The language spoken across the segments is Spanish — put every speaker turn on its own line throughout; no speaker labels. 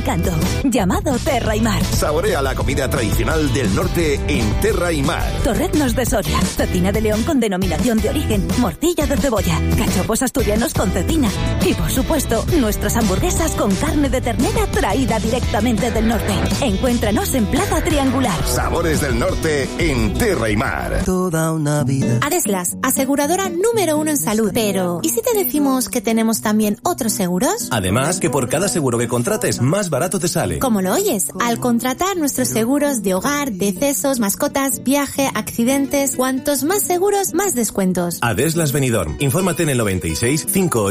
encanto, llamado Terra y Mar.
Saborea la comida tradicional del norte en Terra y Mar.
Torreznos de Soria, cecina de león con denominación de origen, morcilla de cebolla, cachopos asturianos con cecina y, por supuesto, nuestras hamburguesas con carne de ternera traída directamente del norte. Encuéntranos en Plaza Triangular.
Sabores del norte en Terra y Mar.
Toda una vida.
Adeslas, aseguradora número 1 en salud. Pero, ¿y si te decimos que tenemos también otros seguros?
Además, que por cada seguro que contrates, más barato te sale.
¿Cómo lo oyes? Al contratar nuestros seguros de hogar, decesos, mascotas, viaje, accidentes, cuantos más seguros, más descuentos.
Adeslas Benidorm. Infórmate en el 96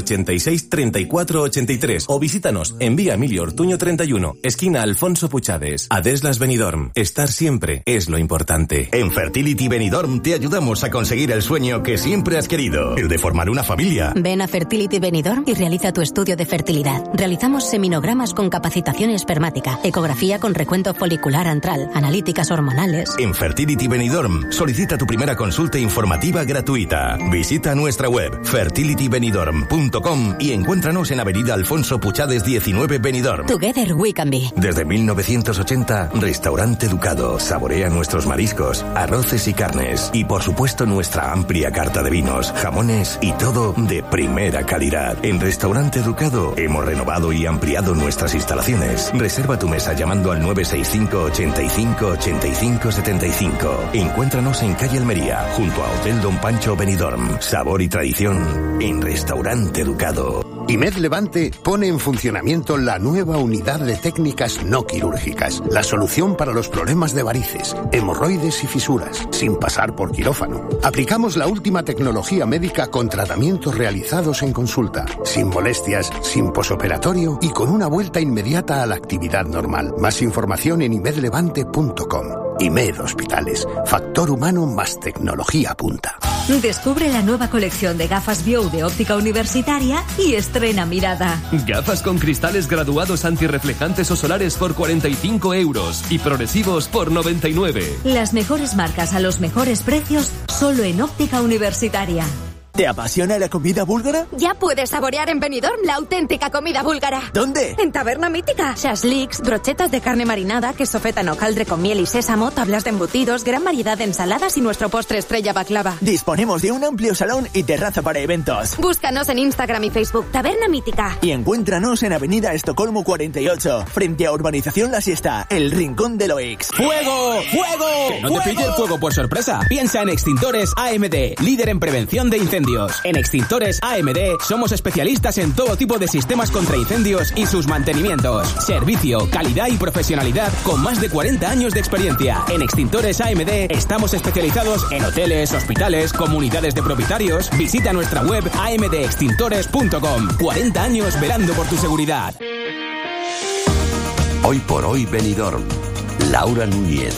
586 34 83 o visítanos en Vía Emilio Ortuño 31, esquina Alfonso Puchades. Adeslas Benidorm. Estar siempre es lo importante.
En Fertility Benidorm te ayudamos a conseguir el sueño que siempre has querido, el de formar una familia.
Ven a Fertility Benidorm y realiza tu estudio de fertilidad. Realizamos seminogramas con capacitación espermática, ecografía con recuento folicular antral, analíticas hormonales.
En Fertility Benidorm solicita tu primera consulta informativa gratuita. Visita nuestra web fertilitybenidorm.com y encuéntranos en Avenida Alfonso Puchades 19 Benidorm.
Together we can be.
Desde 1980, Restaurante Ducado. Saborea nuestros mariscos, arroces y carnes. Y por supuesto nuestra amplia carta de vinos, jamones y todo de primera calidad. En Restaurante Ducado hemos renovado y ampliado nuestras instalaciones. Reserva tu mesa llamando al 965 85 85 75. Encuéntranos en calle Almería, junto a Hotel Don Pancho Benidorm. Sabor y tradición en Restaurante Ducado.
IMED Levante pone en funcionamiento la nueva unidad de técnicas no quirúrgicas, la solución para los problemas de varices, hemorroides y fisuras, sin pasar por quirófano. Aplicamos la última tecnología médica con tratamientos realizados en consulta, sin molestias, sin posoperatorio y con una vuelta inmediata a la actividad normal. Más información en imedlevante.com. IMED Hospitales, factor humano más tecnología punta.
Descubre la nueva colección de gafas Biou de óptica universitaria y estrena mirada.
Gafas con cristales graduados antirreflejantes o solares por 45 euros y progresivos por 99.
Las mejores marcas a los mejores precios solo en óptica universitaria.
¿Te apasiona la comida búlgara?
Ya puedes saborear en Benidorm la auténtica comida búlgara.
¿Dónde?
En Taberna Mítica. Shashliks, brochetas de carne marinada, queso feta caldre con miel y sésamo, tablas de embutidos, gran variedad de ensaladas y nuestro postre estrella baklava.
Disponemos de un amplio salón y terraza para eventos.
Búscanos en Instagram y Facebook, Taberna Mítica.
Y encuéntranos en Avenida Estocolmo 48, frente a Urbanización La Siesta, el Rincón de Loix.
¡Fuego! ¡Fuego! Que no te pille el fuego por sorpresa. Piensa en Extintores AMD, líder en prevención de incendios. En Extintores AMD somos especialistas en todo tipo de sistemas contra incendios y sus mantenimientos. Servicio, calidad y profesionalidad con más de 40 años de experiencia. En Extintores AMD estamos especializados en hoteles, hospitales, comunidades de propietarios. Visita nuestra web amdextintores.com. 40 años velando por tu seguridad.
Hoy por hoy Benidorm. Laura Núñez.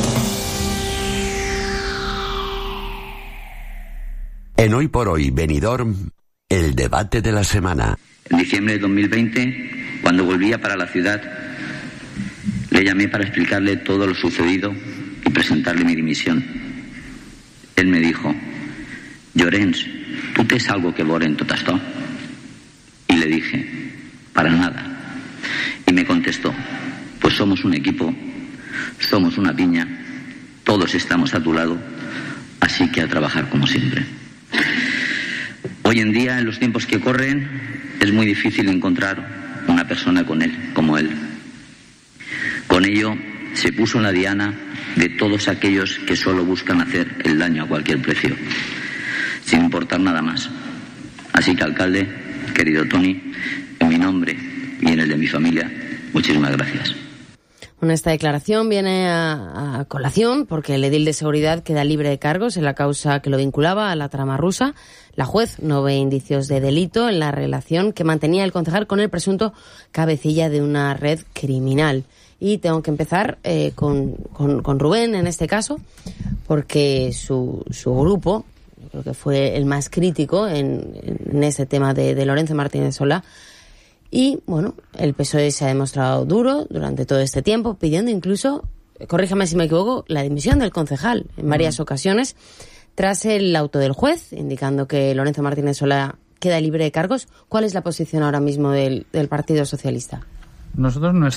En Hoy por Hoy Benidorm, el debate de la semana.
En diciembre de 2020, cuando volvía para la ciudad, le llamé para explicarle todo lo sucedido y presentarle mi dimisión. Él me dijo: Llorens, ¿tú tens algo que veure en tot esto? Y le dije: para nada. Y me contestó: pues somos un equipo, somos una piña, todos estamos a tu lado, así que a trabajar como siempre. Hoy en día, en los tiempos que corren, es muy difícil encontrar una persona como él. Con ello, se puso en la diana de todos aquellos que solo buscan hacer el daño a cualquier precio, sin importar nada más. Así que, alcalde, querido Tony, en mi nombre y en el de mi familia, muchísimas gracias.
Bueno, esta declaración viene a colación porque el edil de seguridad queda libre de cargos en la causa que lo vinculaba a la trama rusa. La juez no ve indicios de delito en la relación que mantenía el concejal con el presunto cabecilla de una red criminal. Y tengo que empezar con Rubén en este caso, porque su grupo, yo creo que fue el más crítico en este tema de Lorenzo Martínez Solá. Y, bueno, el PSOE se ha demostrado duro durante todo este tiempo, pidiendo incluso, corríjame si me equivoco, la dimisión del concejal en varias ocasiones, tras el auto del juez, indicando que Lorenzo Martínez Solá queda libre de cargos. ¿Cuál es la posición ahora mismo del Partido Socialista?
Nosotros